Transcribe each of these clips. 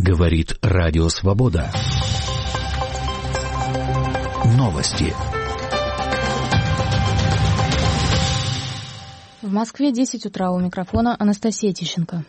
Говорит Радио Свобода. Новости. В Москве 10 утра. У микрофона Анастасия Тищенко.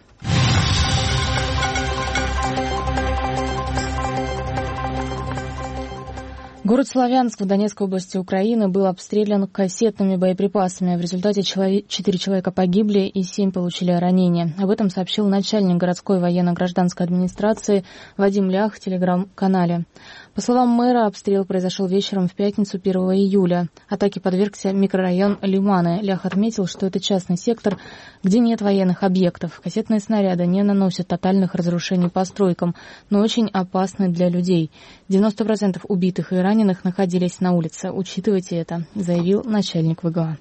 Город Славянск в Донецкой области Украины был обстрелян кассетными боеприпасами. В результате 4 человека погибли и 7 получили ранения. Об этом сообщил начальник городской военно-гражданской администрации Вадим Лях в телеграм-канале. По словам мэра, обстрел произошел вечером в пятницу 1 июля. Атаке подвергся микрорайон Лиманы. Лях отметил, что это частный сектор, где нет военных объектов. Кассетные снаряды не наносят тотальных разрушений постройкам, но очень опасны для людей. 90% убитых и раненых находились на улице. Учитывайте это, заявил начальник ВГА.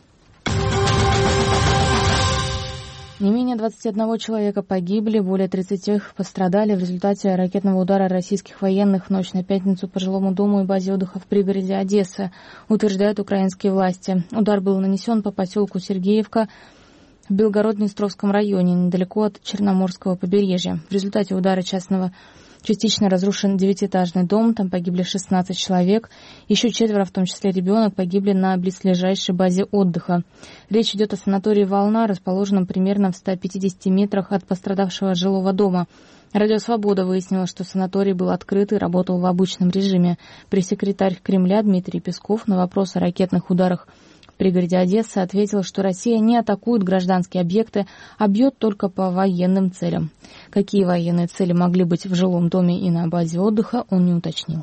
Не менее 21 человека погибли, более 30 пострадали в результате ракетного удара российских военных в ночь на пятницу по жилому дому и базе отдыха в пригороде Одессы, утверждают украинские власти. Удар был нанесен по поселку Сергеевка в Белгород-Днестровском районе, недалеко от Черноморского побережья. В результате удара частично разрушен 9-этажный дом, там погибли 16 человек. Еще 4, в том числе ребенок, погибли на близлежащей базе отдыха. Речь идет о санатории «Волна», расположенном примерно в 150 метрах от пострадавшего жилого дома. Радио «Свобода» выяснило, что санаторий был открыт и работал в обычном режиме. Пресс-секретарь Кремля Дмитрий Песков на вопрос о ракетных ударах в пригороде Одессы ответил, что Россия не атакует гражданские объекты, а бьет только по военным целям. Какие военные цели могли быть в жилом доме и на базе отдыха, он не уточнил.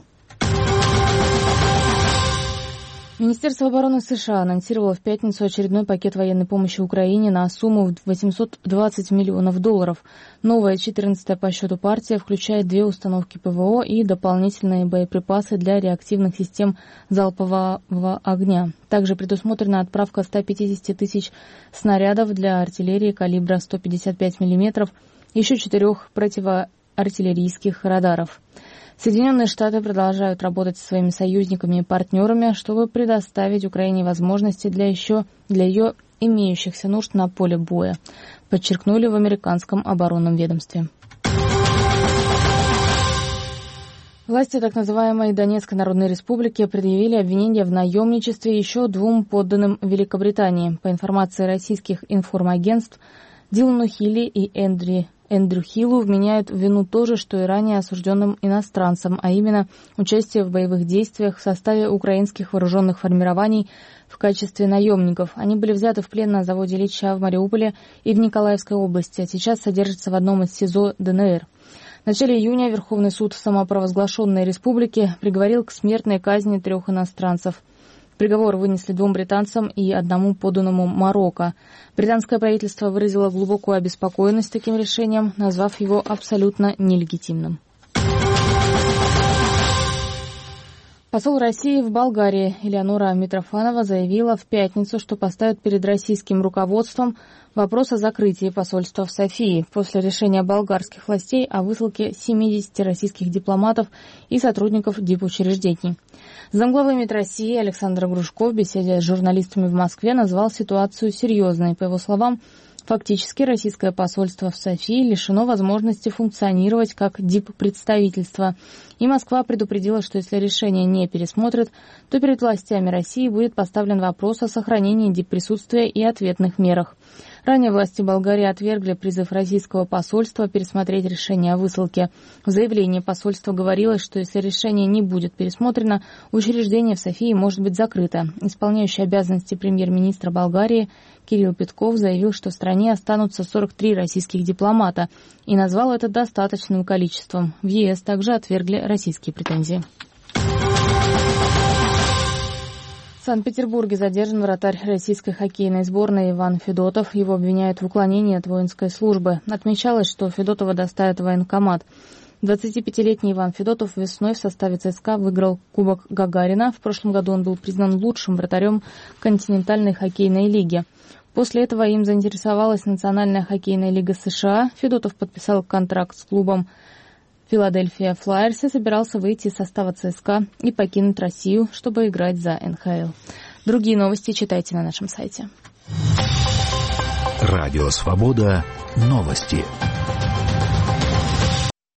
Министерство обороны США анонсировало в пятницу очередной пакет военной помощи Украине на сумму в $820 миллионов. Новая 14-я по счету партия включает 2 установки ПВО и дополнительные боеприпасы для реактивных систем залпового огня. Также предусмотрена отправка 150 тысяч снарядов для артиллерии калибра 155 мм, еще 4 противоартиллерийских радаров. Соединенные Штаты продолжают работать со своими союзниками и партнерами, чтобы предоставить Украине возможности для ее имеющихся нужд на поле боя, подчеркнули в американском оборонном ведомстве. Власти так называемой Донецкой Народной Республики предъявили обвинения в наемничестве еще 2 подданным Великобритании. По информации российских информагентств, Дилану Хилли и Эндрю Хиллу вменяют в вину то же, что и ранее осужденным иностранцам, а именно участие в боевых действиях в составе украинских вооруженных формирований в качестве наемников. Они были взяты в плен на заводе Ильича в Мариуполе и в Николаевской области, а сейчас содержатся в одном из СИЗО ДНР. В начале июня Верховный суд самопровозглашенной республики приговорил к смертной казни 3 иностранцев. Приговор вынесли 2 британцам и 1 подданному Марокко. Британское правительство выразило глубокую обеспокоенность таким решением, назвав его абсолютно нелегитимным. Посол России в Болгарии Элеонора Митрофанова заявила в пятницу, что поставит перед российским руководством вопрос о закрытии посольства в Софии после решения болгарских властей о высылке 70 российских дипломатов и сотрудников дипучреждений. Замглавы МИД России Александр Грушко в беседе с журналистами в Москве назвал ситуацию серьезной. По его словам, фактически российское посольство в Софии лишено возможности функционировать как диппредставительство. И Москва предупредила, что если решение не пересмотрят, то перед властями России будет поставлен вопрос о сохранении дипприсутствия и ответных мерах. Ранее власти Болгарии отвергли призыв российского посольства пересмотреть решение о высылке. В заявлении посольства говорилось, что если решение не будет пересмотрено, учреждение в Софии может быть закрыто. Исполняющий обязанности премьер-министра Болгарии Кирилл Петков заявил, что в стране останутся 43 российских дипломата, и назвал это достаточным количеством. В ЕС также отвергли российские претензии. В Санкт-Петербурге задержан вратарь российской хоккейной сборной Иван Федотов. Его обвиняют в уклонении от воинской службы. Отмечалось, что Федотова доставят в военкомат. 25-летний Иван Федотов весной в составе ЦСКА выиграл Кубок Гагарина. В прошлом году он был признан лучшим вратарем континентальной хоккейной лиги. После этого им заинтересовалась Национальная хоккейная лига США. Федотов подписал контракт с клубом Филадельфия Флайерс и собирался выйти из состава ЦСКА и покинуть Россию, чтобы играть за НХЛ. Другие новости читайте на нашем сайте. Радио «Свобода». Новости.